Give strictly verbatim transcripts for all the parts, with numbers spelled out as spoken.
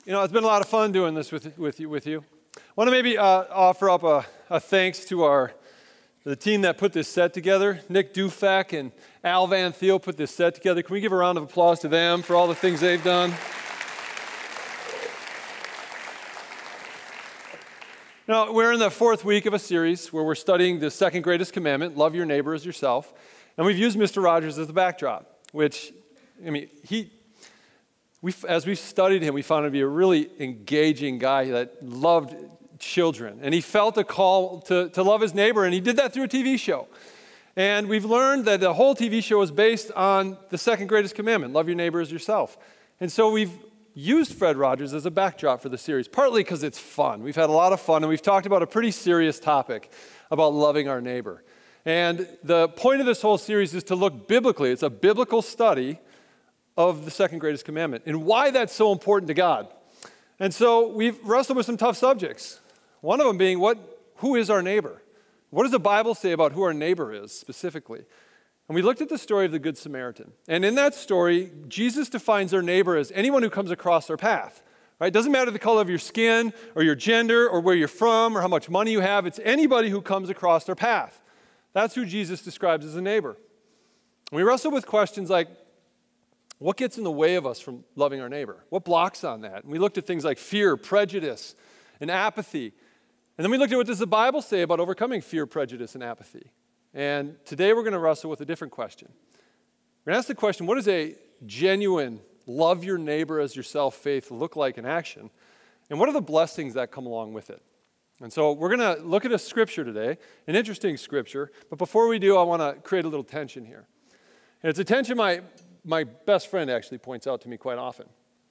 You know, it's been a lot of fun doing this with with you. With you, I want to maybe uh, offer up a, a thanks to our the team that put this set together. Nick Dufak and Al Van Thiel put this set together. Can we give a round of applause to them for all the things they've done? Now, we're in the fourth week of a series where we're studying the second greatest commandment, love your neighbor as yourself. And we've used Mister Rogers as the backdrop, which, I mean, he, we, as we've studied him, we found him to be a really engaging guy that loved children. And he felt a call to, to love his neighbor, and he did that through a T V show. And we've learned that the whole T V show is based on the second greatest commandment, love your neighbor as yourself. And so we've used Fred Rogers as a backdrop for the series, partly because it's fun. We've had a lot of fun, and we've talked about a pretty serious topic about loving our neighbor. And the point of this whole series is to look biblically. It's a biblical study of the second greatest commandment and why that's so important to God. And so we've wrestled with some tough subjects. One of them being, what, who is our neighbor? What does the Bible say about who our neighbor is specifically? And we looked at the story of the Good Samaritan. And in that story, Jesus defines our neighbor as anyone who comes across our path. Right? It doesn't matter the color of your skin or your gender or where you're from or how much money you have. It's anybody who comes across our path. That's who Jesus describes as a neighbor. And we wrestle with questions like, what gets in the way of us from loving our neighbor? What blocks on that? And we looked at things like fear, prejudice, and apathy. And then we looked at what does the Bible say about overcoming fear, prejudice, and apathy. And today we're going to wrestle with a different question. We're going to ask the question, what does a genuine love your neighbor as yourself faith look like in action? And what are the blessings that come along with it? And so we're going to look at a scripture today, an interesting scripture. But before we do, I want to create a little tension here. And it's a tension my, my best friend actually points out to me quite often.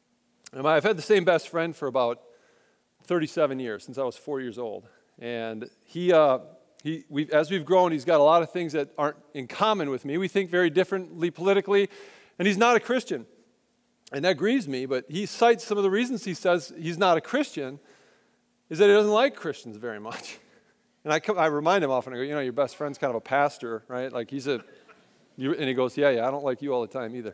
And I've had the same best friend for about thirty-seven years, since I was four years old. And he... Uh, He, we've, as we've grown, he's got a lot of things that aren't in common with me. We think very differently politically, and he's not a Christian. And that grieves me, but he cites some of the reasons he says he's not a Christian is that he doesn't like Christians very much. And I, I remind him often, I go, you know, your best friend's kind of a pastor, right? Like he's a, you, and he goes, yeah, yeah, I don't like you all the time either.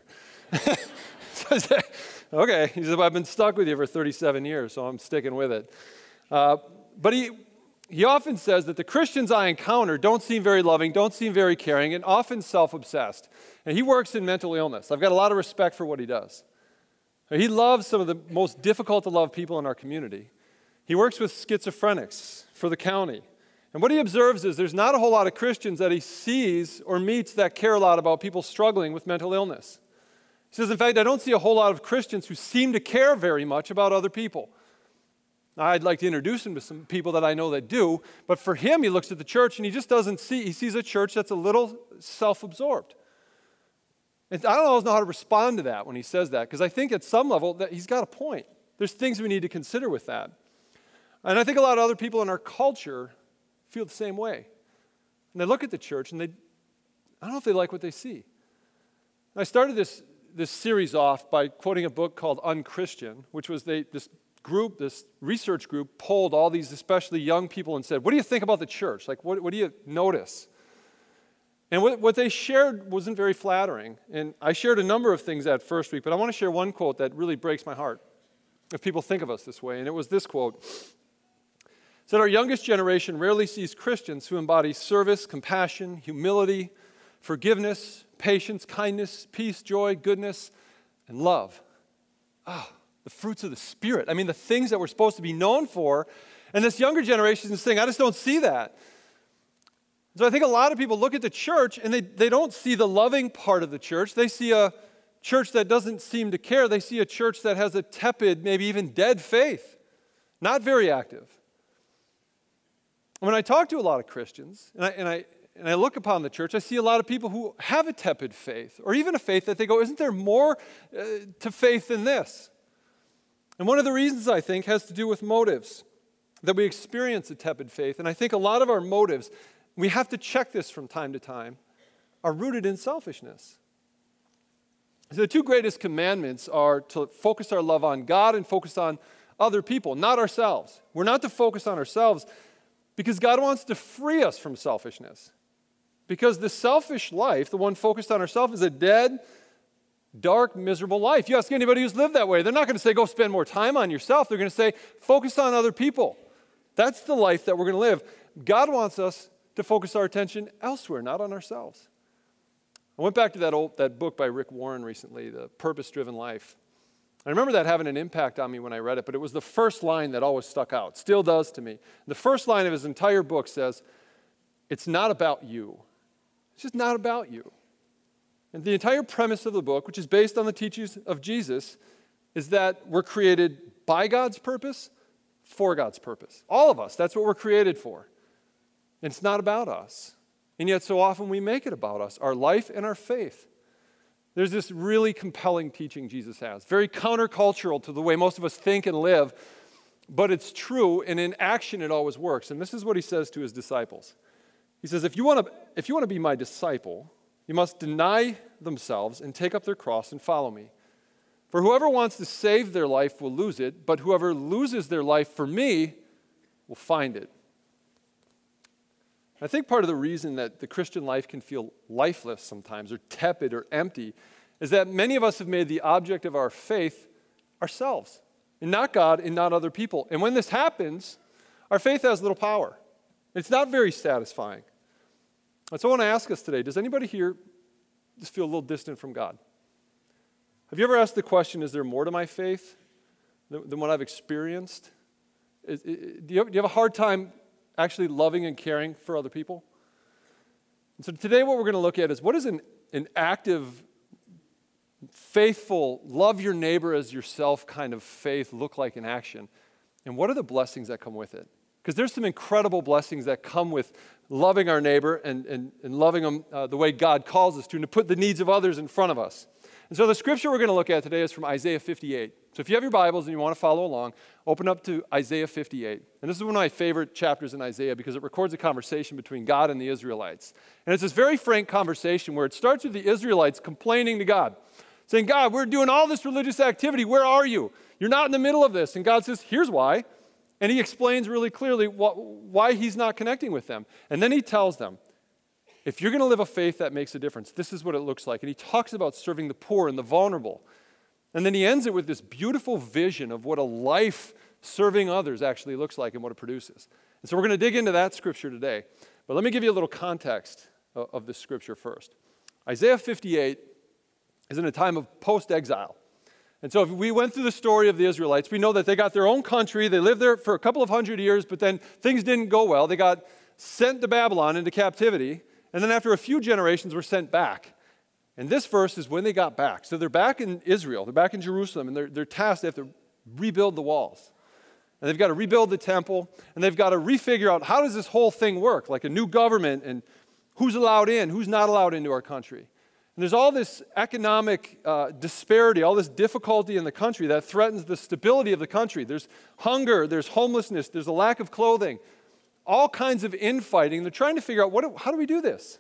So I say, okay, he said, I've been stuck with you for thirty-seven years, so I'm sticking with it. Uh, but he... He often says that the Christians I encounter don't seem very loving, don't seem very caring, and often self-obsessed. And he works in mental illness. I've got a lot of respect for what he does. He loves some of the most difficult to love people in our community. He works with schizophrenics for the county. And what he observes is there's not a whole lot of Christians that he sees or meets that care a lot about people struggling with mental illness. He says, in fact, I don't see a whole lot of Christians who seem to care very much about other people. I'd like to introduce him to some people that I know that do, but for him, he looks at the church and he just doesn't see, he sees a church that's a little self-absorbed. And I don't always know how to respond to that when he says that, because I think at some level that he's got a point. There's things we need to consider with that. And I think a lot of other people in our culture feel the same way. And they look at the church and they, I don't know if they like what they see. And I started this, this series off by quoting a book called Unchristian, which was they, this group, this research group, polled all these especially young people and said, what do you think about the church? Like, what, what do you notice? And what, what they shared wasn't very flattering. And I shared a number of things that first week, but I want to share one quote that really breaks my heart if people think of us this way. And it was this quote. It said, our youngest generation rarely sees Christians who embody service, compassion, humility, forgiveness, patience, kindness, peace, joy, goodness, and love. Ah. The fruits of the Spirit. I mean, the things that we're supposed to be known for. And this younger generation is saying, I just don't see that. So I think a lot of people look at the church and they, they don't see the loving part of the church. They see a church that doesn't seem to care. They see a church that has a tepid, maybe even dead faith. Not very active. When I talk to a lot of Christians, and I, and I, and I look upon the church, I see a lot of people who have a tepid faith, or even a faith that they go, isn't there more uh, to faith than this? And one of the reasons, I think, has to do with motives, that we experience a tepid faith. And I think a lot of our motives, we have to check this from time to time, are rooted in selfishness. So the two greatest commandments are to focus our love on God and focus on other people, not ourselves. We're not to focus on ourselves because God wants to free us from selfishness. Because the selfish life, the one focused on ourselves, is a dead, dark, miserable life. You ask anybody who's lived that way, they're not going to say, go spend more time on yourself. They're going to say, focus on other people. That's the life that we're going to live. God wants us to focus our attention elsewhere, not on ourselves. I went back to that old that book by Rick Warren recently, The Purpose-Driven Life. I remember that having an impact on me when I read it, but it was the first line that always stuck out, still does to me. The first line of his entire book says, it's not about you. It's just not about you. And the entire premise of the book, which is based on the teachings of Jesus, is that we're created by God's purpose, for God's purpose. All of us, that's what we're created for. And it's not about us. And yet so often we make it about us, our life and our faith. There's this really compelling teaching Jesus has, very countercultural to the way most of us think and live, but it's true, and in action it always works. And this is what he says to his disciples. He says, if you want to, if you want to be my disciple, you must deny themselves and take up their cross and follow me. For whoever wants to save their life will lose it, but whoever loses their life for me will find it. I think part of the reason that the Christian life can feel lifeless sometimes, or tepid or empty, is that many of us have made the object of our faith ourselves, and not God and not other people. And when this happens, our faith has little power. It's not very satisfying. And so I want to ask us today, does anybody here just feel a little distant from God? Have you ever asked the question, is there more to my faith than, than what I've experienced? Is, is, do, you have, do you have a hard time actually loving and caring for other people? And so today what we're going to look at is, what does an, an active, faithful, love your neighbor as yourself kind of faith look like in action? And what are the blessings that come with it? Because there's some incredible blessings that come with loving our neighbor and, and, and loving them uh, the way God calls us to, and to put the needs of others in front of us. And so the scripture we're going to look at today is from Isaiah fifty-eight. So if you have your Bibles and you want to follow along, open up to Isaiah fifty-eight. And this is one of my favorite chapters in Isaiah because it records a conversation between God and the Israelites. And it's this very frank conversation where it starts with the Israelites complaining to God, saying, God, we're doing all this religious activity. Where are you? You're not in the middle of this. And God says, here's why. And he explains really clearly what, why he's not connecting with them. And then he tells them, if you're going to live a faith that makes a difference, this is what it looks like. And he talks about serving the poor and the vulnerable. And then he ends it with this beautiful vision of what a life serving others actually looks like and what it produces. And so we're going to dig into that scripture today. But let me give you a little context of, of this scripture first. Isaiah fifty-eight is in a time of post-exile. And so if we went through the story of the Israelites, we know that they got their own country. They lived there for a couple of hundred years, but then things didn't go well. They got sent to Babylon into captivity. And then after a few generations were sent back. And this verse is when they got back. So they're back in Israel. They're back in Jerusalem. And they're, they're tasked. They have to rebuild the walls. And they've got to rebuild the temple. And they've got to refigure out, how does this whole thing work? Like a new government, and who's allowed in, who's not allowed into our country. And there's all this economic uh, disparity, all this difficulty in the country that threatens the stability of the country. There's hunger, there's homelessness, there's a lack of clothing, all kinds of infighting. They're trying to figure out, what, how do we do this?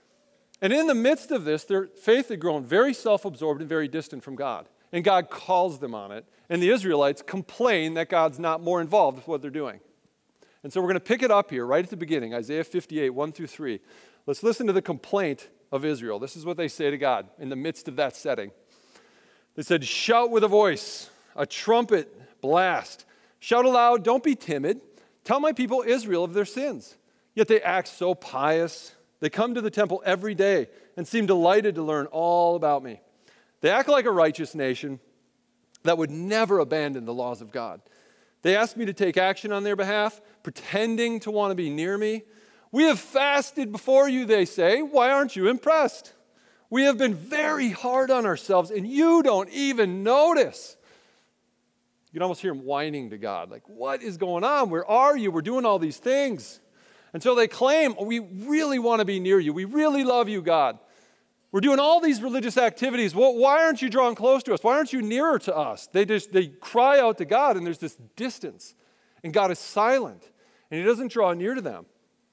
And in the midst of this, their faith had grown very self-absorbed and very distant from God. And God calls them on it. And the Israelites complain that God's not more involved with what they're doing. And so we're going to pick it up here right at the beginning, Isaiah fifty-eight, one through three. Let's listen to the complaint of Israel. This is what they say to God in the midst of that setting. They said, shout with a voice, a trumpet blast. Shout aloud, don't be timid. Tell my people Israel of their sins. Yet they act so pious. They come to the temple every day and seem delighted to learn all about me. They act like a righteous nation that would never abandon the laws of God. They ask me to take action on their behalf, pretending to want to be near me. We have fasted before you, they say. Why aren't you impressed? We have been very hard on ourselves, and you don't even notice. You can almost hear them whining to God, like, what is going on? Where are you? We're doing all these things. And so they claim, we really want to be near you. We really love you, God. We're doing all these religious activities. Well, why aren't you drawing close to us? Why aren't you nearer to us? They just they cry out to God, and there's this distance. And God is silent, and he doesn't draw near to them.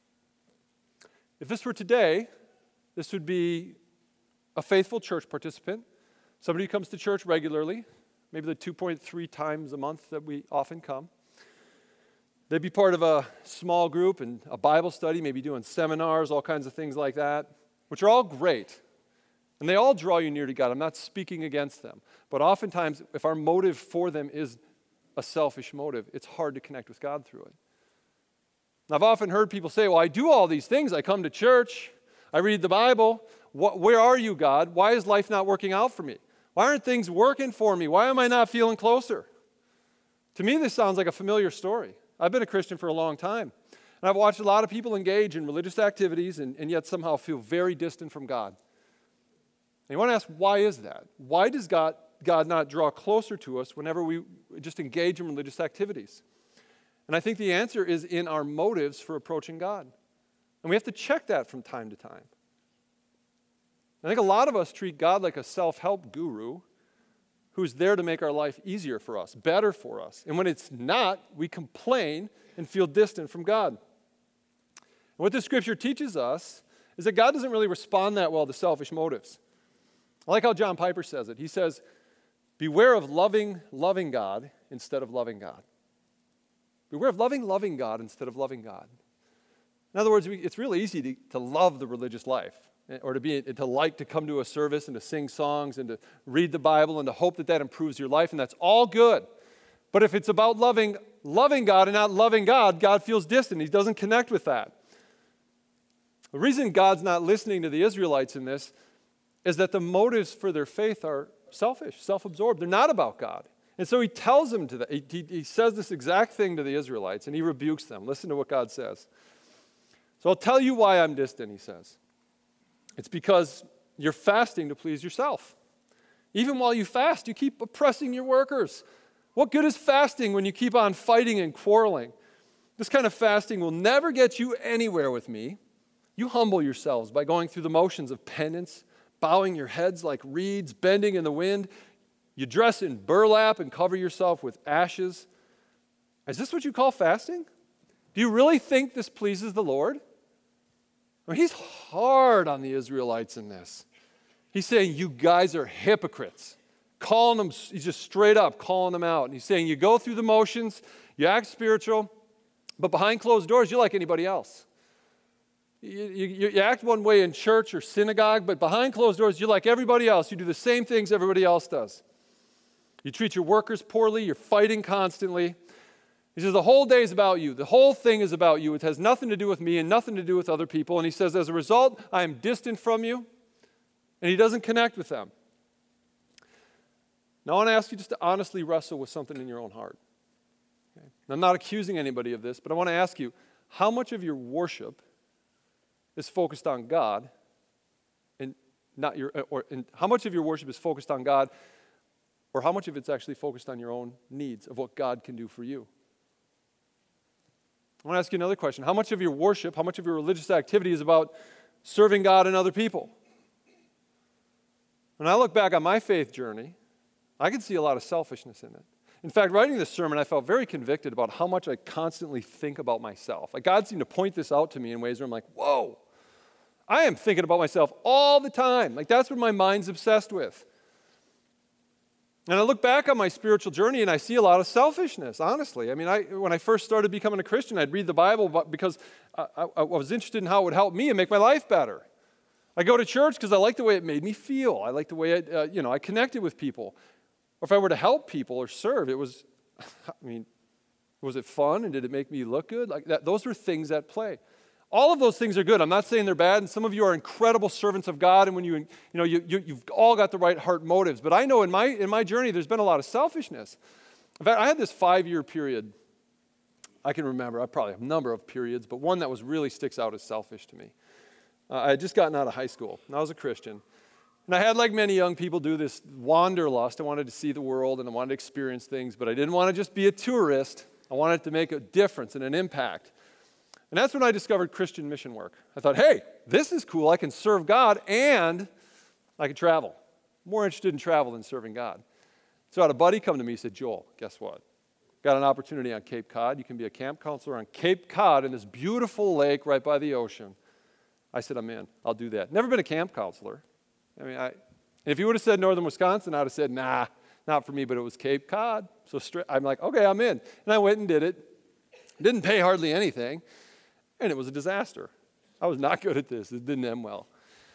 If this were today, this would be a faithful church participant, somebody who comes to church regularly, maybe the two point three times a month that we often come. They'd be part of a small group and a Bible study, maybe doing seminars, all kinds of things like that, which are all great. And they all draw you near to God. I'm not speaking against them. But oftentimes, if our motive for them is a selfish motive, it's hard to connect with God through it. And I've often heard people say, well, I do all these things. I come to church. I read the Bible. What, where are you, God? Why is life not working out for me? Why aren't things working for me? Why am I not feeling closer? To me, this sounds like a familiar story. I've been a Christian for a long time. And I've watched a lot of people engage in religious activities and, and yet somehow feel very distant from God. And you want to ask, why is that? Why does God, God not draw closer to us whenever we just engage in religious activities? And I think the answer is in our motives for approaching God. And we have to check that from time to time. I think a lot of us treat God like a self-help guru who's there to make our life easier for us, better for us. And when it's not, we complain and feel distant from God. And what this scripture teaches us is that God doesn't really respond that well to selfish motives. I like how John Piper says it. He says, beware of loving, loving God instead of loving God. Beware of loving, loving God instead of loving God. In other words, we, it's really easy to, to love the religious life, or to be to like to come to a service and to sing songs and to read the Bible and to hope that that improves your life, and that's all good. But if it's about loving, loving God and not loving God, God feels distant. He doesn't connect with that. The reason God's not listening to the Israelites in this is that the motives for their faith are selfish, self-absorbed. They're not about God. And so he tells them to that. He, he, he says this exact thing to the Israelites, and he rebukes them. Listen to what God says. So I'll tell you why I'm distant, he says. It's because you're fasting to please yourself. Even while you fast, you keep oppressing your workers. What good is fasting when you keep on fighting and quarreling? This kind of fasting will never get you anywhere with me. You humble yourselves by going through the motions of penance, bowing your heads like reeds, bending in the wind. You dress in burlap and cover yourself with ashes. Is this what you call fasting? Do you really think this pleases the Lord? I mean, he's hard on the Israelites in this. He's saying, you guys are hypocrites. Calling them, he's just straight up calling them out. And he's saying, you go through the motions, you act spiritual, but behind closed doors, you're like anybody else. You, you, you act one way in church or synagogue, but behind closed doors, you're like everybody else. You do the same things everybody else does. You treat your workers poorly. You're fighting constantly. He says, the whole day is about you. The whole thing is about you. It has nothing to do with me and nothing to do with other people. And he says, as a result, I am distant from you. And he doesn't connect with them. Now, I want to ask you just to honestly wrestle with something in your own heart. Okay? I'm not accusing anybody of this, but I want to ask you, how much of your worship is focused on God, and not your, or and how much of your worship is focused on God, or how much of it's actually focused on your own needs of what God can do for you? I want to ask you another question. How much of your worship, how much of your religious activity is about serving God and other people? When I look back on my faith journey, I can see a lot of selfishness in it. In fact, writing this sermon, I felt very convicted about how much I constantly think about myself. Like God seemed to point this out to me in ways where I'm like, whoa, I am thinking about myself all the time. Like that's what my mind's obsessed with. And I look back on my spiritual journey and I see a lot of selfishness, honestly. I mean, I, when I first started becoming a Christian, I'd read the Bible because I, I, I was interested in how it would help me and make my life better. I go to church because I like the way it made me feel. I like the way, I, uh, you know, I connected with people. Or if I were to help people or serve, it was, I mean, was it fun and did it make me look good? Like that, those were things at play. All of those things are good. I'm not saying they're bad, and some of you are incredible servants of God, and when you, you know, you, you, you've all got the right heart motives. But I know in my in my journey, there's been a lot of selfishness. In fact, I had this five-year period. I can remember. I probably have a number of periods, but one that was really sticks out as selfish to me. Uh, I had just gotten out of high school, and I was a Christian. And I had, like many young people do, this wanderlust. I wanted to see the world, and I wanted to experience things, but I didn't want to just be a tourist. I wanted to make a difference and an impact. And that's when I discovered Christian mission work. I thought, hey, this is cool. I can serve God, and I can travel. I'm more interested in travel than serving God. So I had a buddy come to me and said, Joel, guess what? Got an opportunity on Cape Cod. You can be a camp counselor on Cape Cod in this beautiful lake right by the ocean. I said, I'm in. I'll do that. Never been a camp counselor. I mean, I, if you would have said northern Wisconsin, I would have said, nah, not for me, but it was Cape Cod. So straight, I'm like, okay, I'm in. And I went and did it. Didn't pay hardly anything, and it was a disaster. I was not good at this. It didn't end well.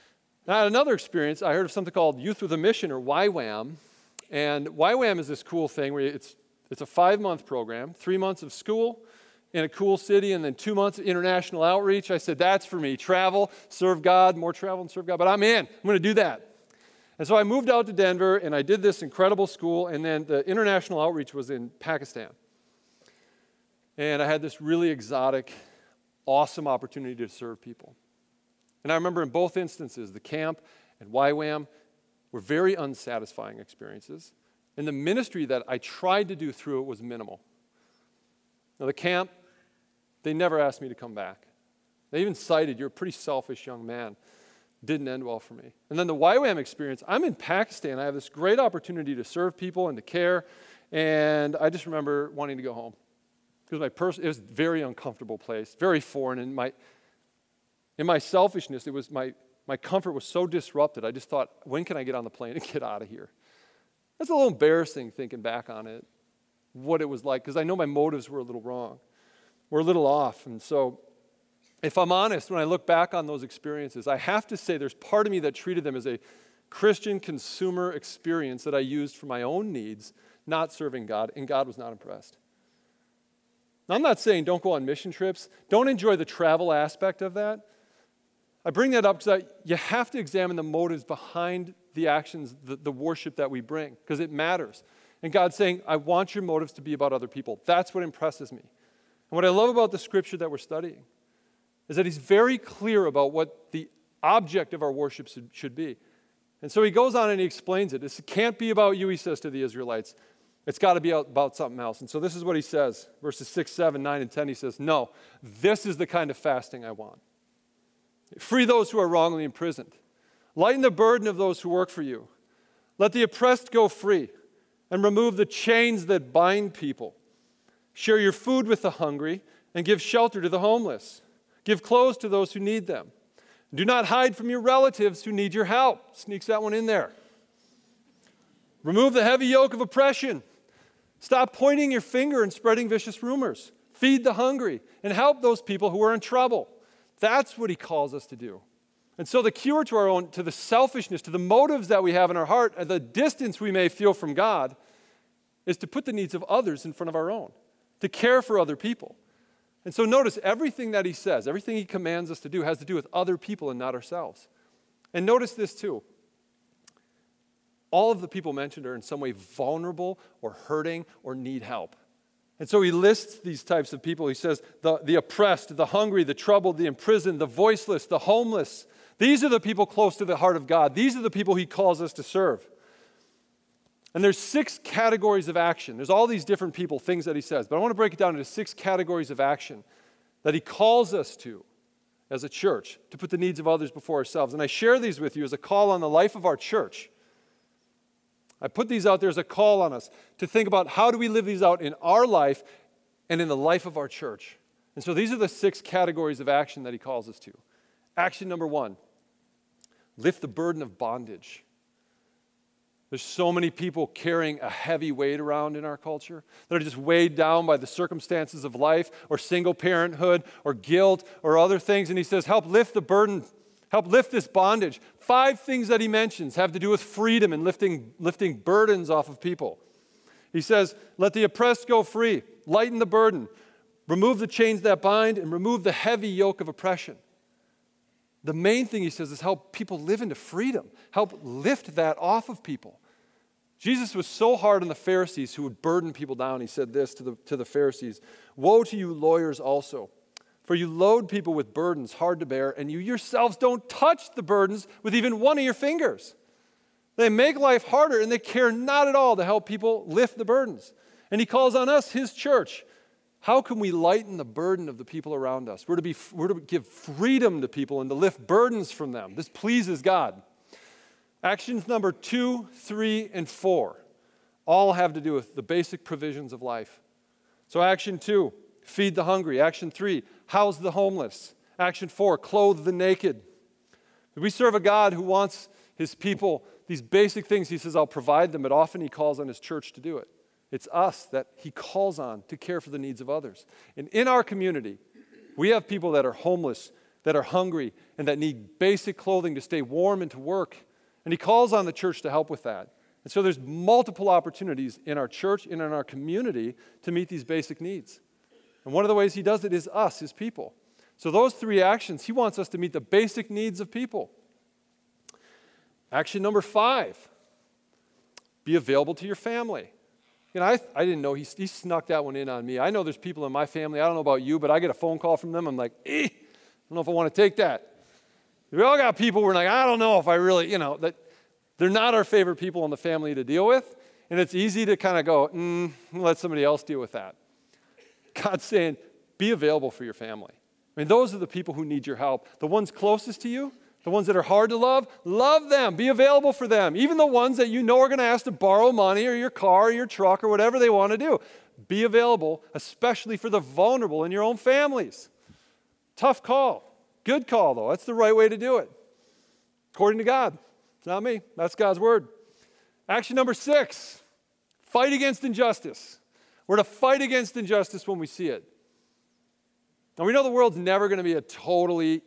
Now, I had another experience. I heard of something called Youth with a Mission, or Y WAM. And Y WAM is this cool thing where it's, it's a five-month program, three months of school in a cool city, and then two months of international outreach. I said, that's for me. Travel, serve God, more travel and serve God. But I'm in. I'm going to do that. And so I moved out to Denver, and I did this incredible school, and then the international outreach was in Pakistan. And I had this really exotic, awesome opportunity to serve people. And I remember in both instances, the camp and Y WAM were very unsatisfying experiences. And the ministry that I tried to do through it was minimal. Now, the camp, they never asked me to come back. They even cited, you're a pretty selfish young man. Didn't end well for me. And then the Y WAM experience, I'm in Pakistan. I have this great opportunity to serve people and to care. And I just remember wanting to go home. Because my pers- it was a very uncomfortable place, very foreign. And my, in my selfishness, it was my, my comfort was so disrupted. I just thought, when can I get on the plane and get out of here? That's a little embarrassing thinking back on it, what it was like, because I know my motives were a little wrong, were a little off. And so if I'm honest, when I look back on those experiences, I have to say there's part of me that treated them as a Christian consumer experience that I used for my own needs, not serving God, and God was not impressed. Now, I'm not saying don't go on mission trips. Don't enjoy the travel aspect of that. I bring that up because you have to examine the motives behind the actions, the, the worship that we bring, because it matters. And God's saying, I want your motives to be about other people. That's what impresses me. And what I love about the scripture that we're studying is that he's very clear about what the object of our worship should, should be. And so he goes on and he explains it. This can't be about you, he says to the Israelites. It's got to be about something else. And so this is what he says, verses six, seven, nine, and ten. He says, no, this is the kind of fasting I want. Free those who are wrongly imprisoned. Lighten the burden of those who work for you. Let the oppressed go free and remove the chains that bind people. Share your food with the hungry and give shelter to the homeless. Give clothes to those who need them. Do not hide from your relatives who need your help. Sneaks that one in there. Remove the heavy yoke of oppression. Stop pointing your finger and spreading vicious rumors. Feed the hungry and help those people who are in trouble. That's what he calls us to do. And so the cure to our own, to the selfishness, to the motives that we have in our heart, and the distance we may feel from God, is to put the needs of others in front of our own, to care for other people. And so notice everything that he says, everything he commands us to do has to do with other people and not ourselves. And notice this too. All of the people mentioned are in some way vulnerable or hurting or need help. And so he lists these types of people. He says the, the oppressed, the hungry, the troubled, the imprisoned, the voiceless, the homeless. These are the people close to the heart of God. These are the people he calls us to serve. And there's six categories of action. There's all these different people, things that he says. But I want to break it down into six categories of action that he calls us to as a church, to put the needs of others before ourselves. And I share these with you as a call on the life of our church. I put these out there as a call on us to think about how do we live these out in our life and in the life of our church. And so these are the six categories of action that he calls us to. Action number one, lift the burden of bondage. There's so many people carrying a heavy weight around in our culture that are just weighed down by the circumstances of life or single parenthood or guilt or other things. And he says, help lift the burden, help lift this bondage. Five things that he mentions have to do with freedom and lifting, lifting burdens off of people. He says, let the oppressed go free, lighten the burden, remove the chains that bind, and remove the heavy yoke of oppression. The main thing he says is help people live into freedom, help lift that off of people. Jesus was so hard on the Pharisees who would burden people down. He said this to the, to the Pharisees, woe to you lawyers also, for you load people with burdens hard to bear, and you yourselves don't touch the burdens with even one of your fingers. They make life harder, and they care not at all to help people lift the burdens. And he calls on us, his church. How can we lighten the burden of the people around us? We're to, be, we're to give freedom to people and to lift burdens from them. This pleases God. Actions number two, three, and four all have to do with the basic provisions of life. So action two, feed the hungry. Action three, house the homeless. Action four, clothe the naked. We serve a God who wants his people, these basic things, he says, I'll provide them, but often he calls on his church to do it. It's us that he calls on to care for the needs of others. And in our community, we have people that are homeless, that are hungry and that need basic clothing to stay warm and to work. And he calls on the church to help with that. And so there's multiple opportunities in our church and in our community to meet these basic needs. And one of the ways he does it is us, his people. So those three actions, he wants us to meet the basic needs of people. Action number five, be available to your family. You know, I, I didn't know, he, he snuck that one in on me. I know there's people in my family, I don't know about you, but I get a phone call from them, I'm like, eh, I don't know if I want to take that. We all got people who are like, I don't know if I really, you know, that they're not our favorite people in the family to deal with, and it's easy to kind of go, mm, let somebody else deal with that. God's saying, be available for your family. I mean, those are the people who need your help. The ones closest to you, the ones that are hard to love, love them. Be available for them. Even the ones that you know are going to ask to borrow money or your car or your truck or whatever they want to do. Be available, especially for the vulnerable in your own families. Tough call. Good call, though. That's the right way to do it. According to God. It's not me. That's God's word. Action number six, fight against injustice. We're to fight against injustice when we see it. Now, we know the world's never going to be a totally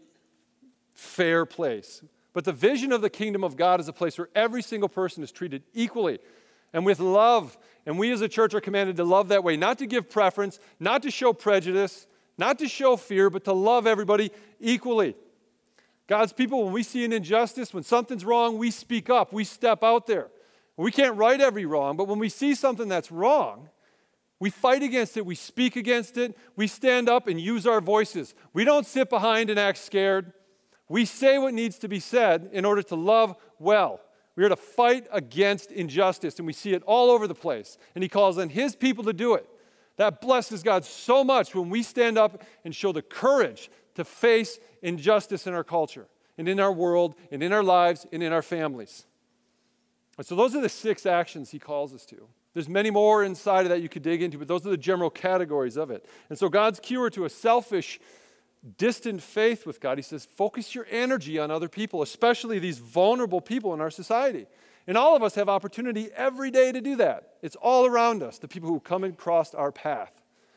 fair place, but the vision of the kingdom of God is a place where every single person is treated equally and with love, and we as a church are commanded to love that way, not to give preference, not to show prejudice, not to show fear, but to love everybody equally. God's people, when we see an injustice, when something's wrong, we speak up, we step out there. We can't right every wrong, but when we see something that's wrong, we fight against it, we speak against it, we stand up and use our voices. We don't sit behind and act scared. We say what needs to be said in order to love well. We are to fight against injustice, and we see it all over the place. And he calls on his people to do it. That blesses God so much when we stand up and show the courage to face injustice in our culture and in our world and in our lives and in our families. And so those are the six actions he calls us to. There's many more inside of that you could dig into, but those are the general categories of it. And so God's cure to a selfish, distant faith with God, he says, focus your energy on other people, especially these vulnerable people in our society. And all of us have opportunity every day to do that. It's all around us, the people who come across our path.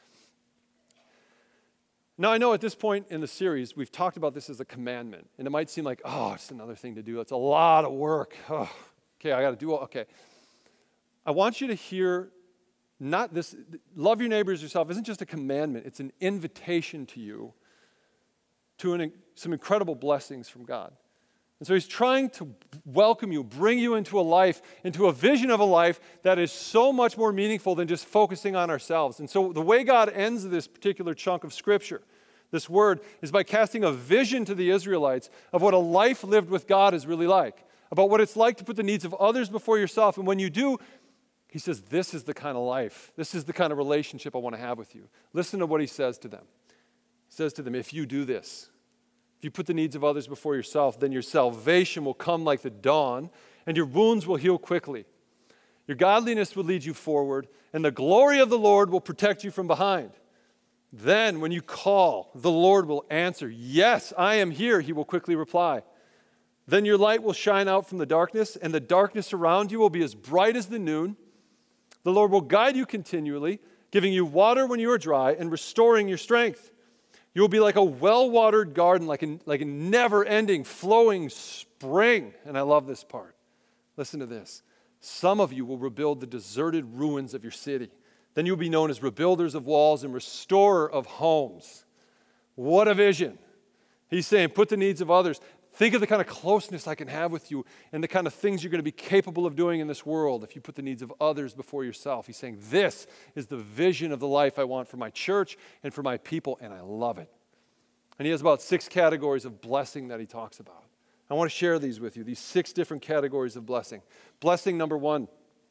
Now, I know at this point in the series, we've talked about this as a commandment, and it might seem like, oh, it's another thing to do. It's a lot of work. Oh, okay, I got to do all, okay. I want you to hear not this, love your neighbors yourself isn't just a commandment, it's an invitation to you to an, some incredible blessings from God. And so he's trying to welcome you, bring you into a life, into a vision of a life that is so much more meaningful than just focusing on ourselves. And so the way God ends this particular chunk of Scripture, this word, is by casting a vision to the Israelites of what a life lived with God is really like, about what it's like to put the needs of others before yourself. And when you do, he says, this is the kind of life, this is the kind of relationship I want to have with you. Listen to what he says to them. He says to them, if you do this, if you put the needs of others before yourself, then your salvation will come like the dawn, and your wounds will heal quickly. Your godliness will lead you forward, and the glory of the Lord will protect you from behind. Then, when you call, the Lord will answer, yes, I am here, he will quickly reply. Then your light will shine out from the darkness, and the darkness around you will be as bright as the noon. The Lord will guide you continually, giving you water when you are dry, and restoring your strength. You will be like a well-watered garden, like a, like a never-ending, flowing spring. And I love this part. Listen to this. Some of you will rebuild the deserted ruins of your city. Then you'll be known as rebuilders of walls and restorer of homes. What a vision. He's saying, put the needs of others. Think of the kind of closeness I can have with you and the kind of things you're going to be capable of doing in this world if you put the needs of others before yourself. He's saying, this is the vision of the life I want for my church and for my people, and I love it. And he has about six categories of blessing that he talks about. I want to share these with you, these six different categories of blessing. Blessing number one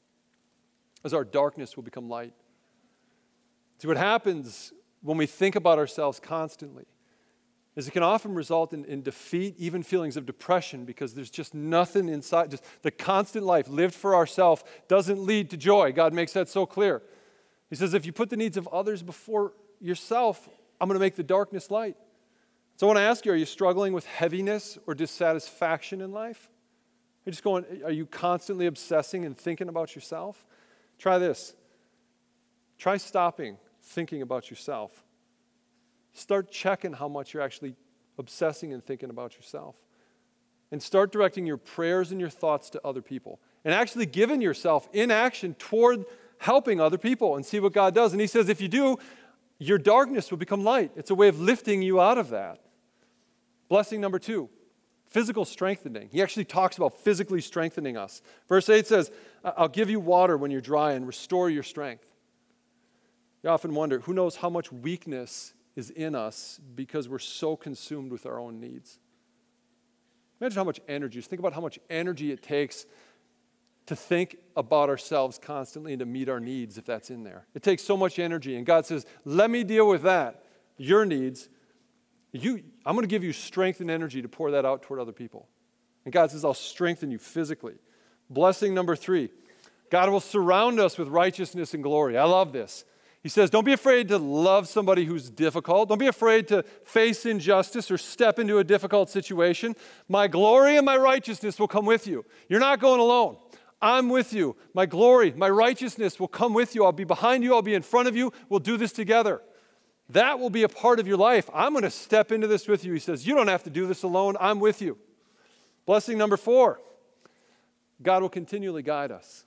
is our darkness will become light. See, what happens when we think about ourselves constantly is it can often result in, in defeat, even feelings of depression, because there's just nothing inside. Just the constant life lived for ourselves doesn't lead to joy. God makes that so clear. He says, if you put the needs of others before yourself, I'm going to make the darkness light. So I want to ask you, are you struggling with heaviness or dissatisfaction in life? Are you just going, are you constantly obsessing and thinking about yourself? Try this. Try stopping thinking about yourself. Start checking how much you're actually obsessing and thinking about yourself. And start directing your prayers and your thoughts to other people. And actually giving yourself in action toward helping other people and see what God does. And he says, if you do, your darkness will become light. It's a way of lifting you out of that. Blessing number two, physical strengthening. He actually talks about physically strengthening us. Verse eight says, I'll give you water when you're dry and restore your strength. You often wonder, who knows how much weakness is in us because we're so consumed with our own needs. Imagine how much energy, just think about how much energy it takes to think about ourselves constantly and to meet our needs if that's in there. It takes so much energy, and God says, let me deal with that, your needs. You, I'm going to give you strength and energy to pour that out toward other people. And God says, I'll strengthen you physically. Blessing number three, God will surround us with righteousness and glory. I love this. He says, don't be afraid to love somebody who's difficult. Don't be afraid to face injustice or step into a difficult situation. My glory and my righteousness will come with you. You're not going alone. I'm with you. My glory, my righteousness will come with you. I'll be behind you. I'll be in front of you. We'll do this together. That will be a part of your life. I'm going to step into this with you. He says, you don't have to do this alone. I'm with you. Blessing number four, God will continually guide us.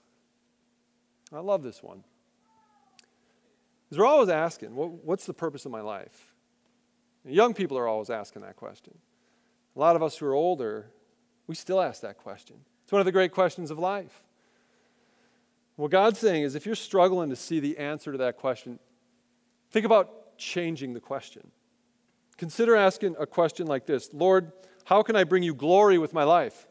I love this one. Because we're always asking, what's the purpose of my life? And young people are always asking that question. A lot of us who are older, we still ask that question. It's one of the great questions of life. What God's saying is if you're struggling to see the answer to that question, think about changing the question. Consider asking a question like this: Lord, how can I bring you glory with my life?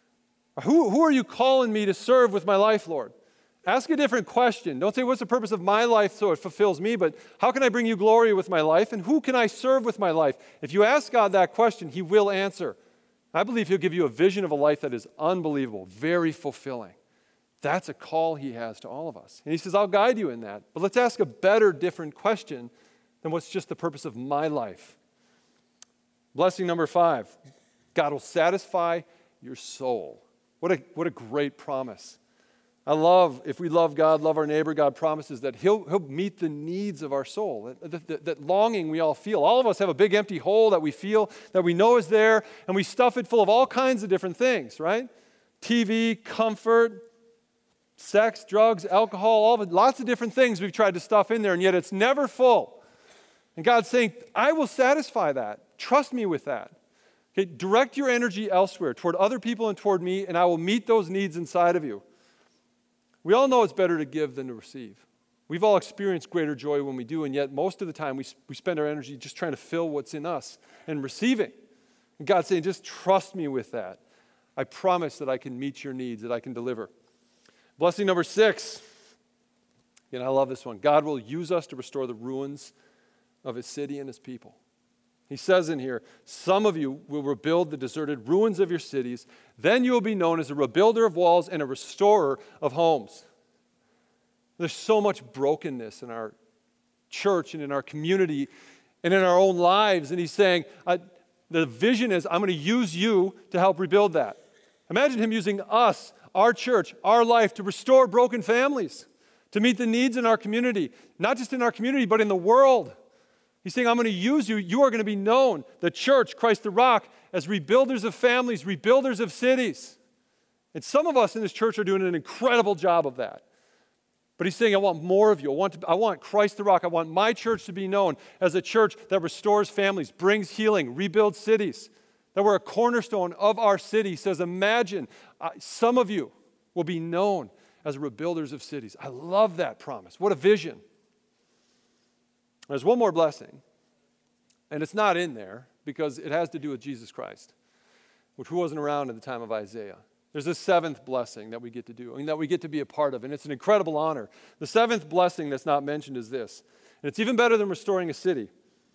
Who, who are you calling me to serve with my life, Lord? Ask a different question. Don't say, what's the purpose of my life so it fulfills me, but how can I bring you glory with my life, and who can I serve with my life? If you ask God that question, he will answer. I believe he'll give you a vision of a life that is unbelievable, very fulfilling. That's a call he has to all of us. And he says, I'll guide you in that. But let's ask a better, different question than what's just the purpose of my life. Blessing number five, God will satisfy your soul. What a, what a great promise. I love, if we love God, love our neighbor, God promises that he'll, he'll meet the needs of our soul, that, that, that longing we all feel. All of us have a big empty hole that we feel, that we know is there, and we stuff it full of all kinds of different things, right? T V, comfort, sex, drugs, alcohol, all of it, lots of different things we've tried to stuff in there, and yet it's never full. And God's saying, I will satisfy that. Trust me with that. Okay, direct your energy elsewhere, toward other people and toward me, and I will meet those needs inside of you. We all know it's better to give than to receive. We've all experienced greater joy when we do, and yet most of the time we, we spend our energy just trying to fill what's in us and receiving. And God's saying, just trust me with that. I promise that I can meet your needs, that I can deliver. Blessing number six, and I love this one. God will use us to restore the ruins of his city and his people. He says in here, some of you will rebuild the deserted ruins of your cities. Then you will be known as a rebuilder of walls and a restorer of homes. There's so much brokenness in our church and in our community and in our own lives. And he's saying, uh, the vision is, I'm going to use you to help rebuild that. Imagine him using us, our church, our life, to restore broken families, to meet the needs in our community, not just in our community, but in the world. He's saying, I'm going to use you. You are going to be known, the church, Christ the Rock, as rebuilders of families, rebuilders of cities. And some of us in this church are doing an incredible job of that. But he's saying, I want more of you. I want, to, I want Christ the Rock. I want my church to be known as a church that restores families, brings healing, rebuilds cities, that we're a cornerstone of our city. He says, imagine uh, some of you will be known as rebuilders of cities. I love that promise. What a vision. There's one more blessing, and it's not in there because it has to do with Jesus Christ, which wasn't around at the time of Isaiah. There's a seventh blessing that we get to do, and that we get to be a part of, and it's an incredible honor. The seventh blessing that's not mentioned is this, and it's even better than restoring a city.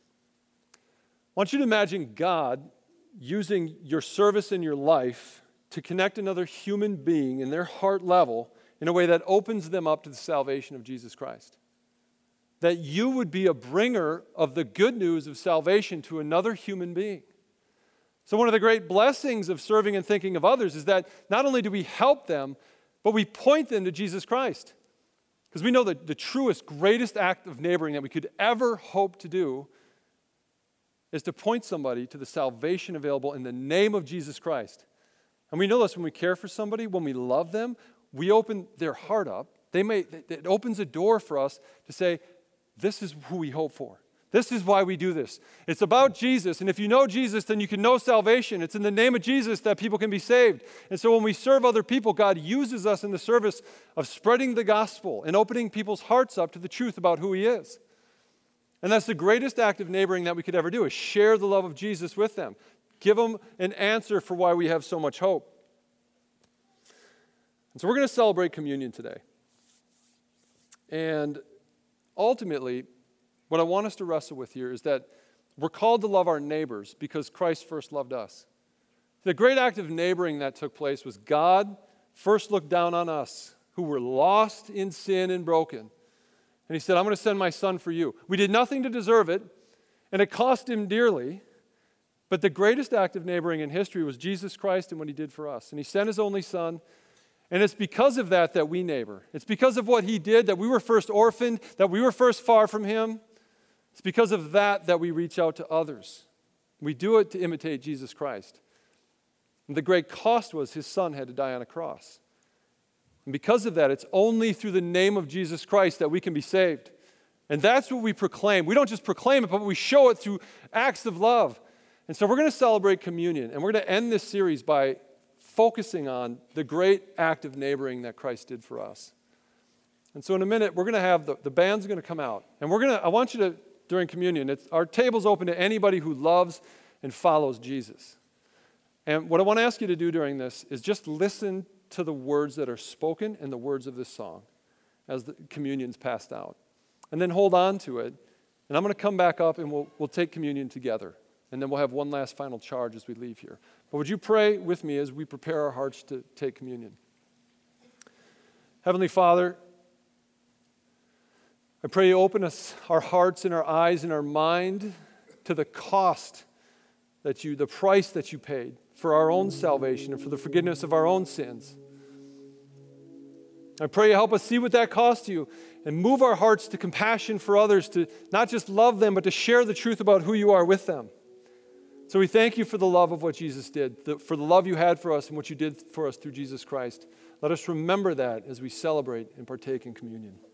I want you to imagine God using your service in your life to connect another human being in their heart level in a way that opens them up to the salvation of Jesus Christ. That you would be a bringer of the good news of salvation to another human being. So one of the great blessings of serving and thinking of others is that not only do we help them, but we point them to Jesus Christ. Because we know that the truest, greatest act of neighboring that we could ever hope to do is to point somebody to the salvation available in the name of Jesus Christ. And we know this when we care for somebody, when we love them, we open their heart up. They may, it opens a door for us to say, this is who we hope for. This is why we do this. It's about Jesus, and if you know Jesus, then you can know salvation. It's in the name of Jesus that people can be saved. And so when we serve other people, God uses us in the service of spreading the gospel and opening people's hearts up to the truth about who he is. And that's the greatest act of neighboring that we could ever do, is share the love of Jesus with them. Give them an answer for why we have so much hope. And so we're going to celebrate communion today. And ultimately, what I want us to wrestle with here is that we're called to love our neighbors because Christ first loved us. The great act of neighboring that took place was God first looked down on us who were lost in sin and broken. And he said, I'm going to send my son for you. We did nothing to deserve it, and it cost him dearly. But the greatest act of neighboring in history was Jesus Christ and what he did for us. And he sent his only son. And it's because of that that we neighbor. It's because of what he did that we were first orphaned, that we were first far from him. It's because of that that we reach out to others. We do it to imitate Jesus Christ. And the great cost was his son had to die on a cross. And because of that, it's only through the name of Jesus Christ that we can be saved. And that's what we proclaim. We don't just proclaim it, but we show it through acts of love. And so we're going to celebrate communion, and we're going to end this series by focusing on the great act of neighboring that Christ did for us. And so in a minute, we're going to have, the, the band's going to come out. And we're going to, I want you to, during communion, it's, our table's open to anybody who loves and follows Jesus. And what I want to ask you to do during this is just listen to the words that are spoken and the words of this song as the communion's passed out. And then hold on to it. And I'm going to come back up and we'll, we'll take communion together. And then we'll have one last final charge as we leave here. But would you pray with me as we prepare our hearts to take communion? Heavenly Father, I pray you open us, our hearts and our eyes and our mind to the cost that you, the price that you paid for our own salvation and for the forgiveness of our own sins. I pray you help us see what that cost you and move our hearts to compassion for others, to not just love them, but to share the truth about who you are with them. So we thank you for the love of what Jesus did, for the love you had for us and what you did for us through Jesus Christ. Let us remember that as we celebrate and partake in communion.